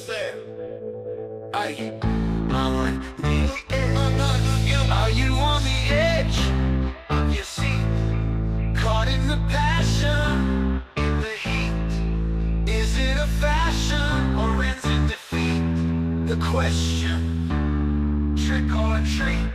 Are you on the edge? Are you on the edge of your seat? Caught in the passion, in the heat. Is it a fashion or ends in defeat? The question, trick or treat?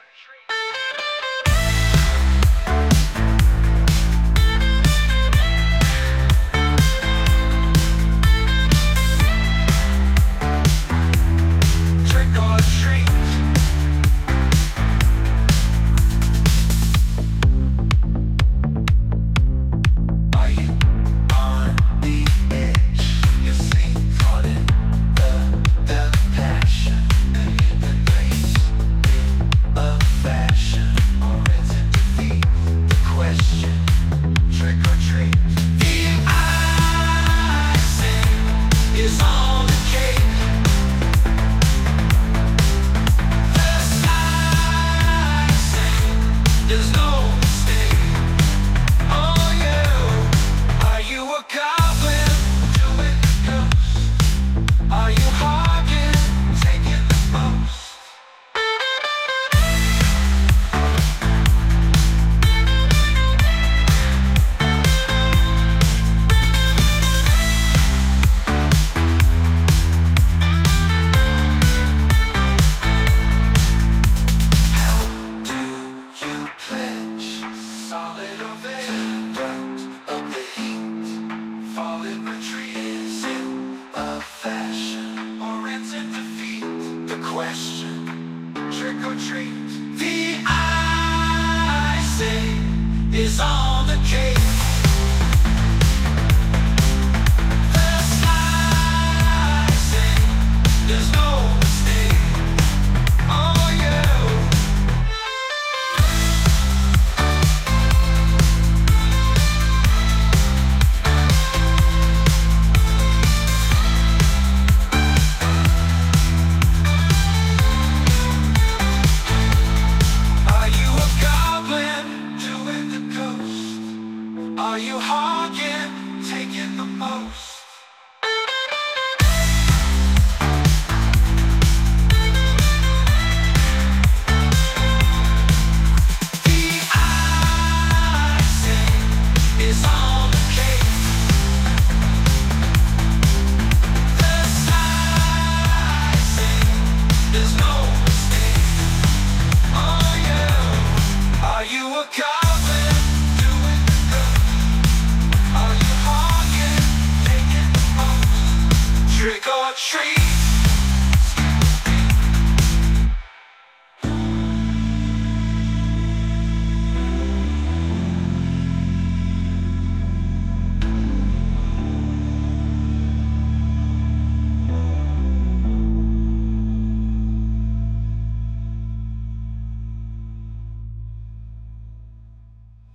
Question, trick or treat? The icing is on the cake. The slicing, there's no mistake. Oh yeah. Are you hogging, taking the most? The icing is on the cake. The slicing, there's no mistake. Oh yeah. Are you a goblin? Trick or treat?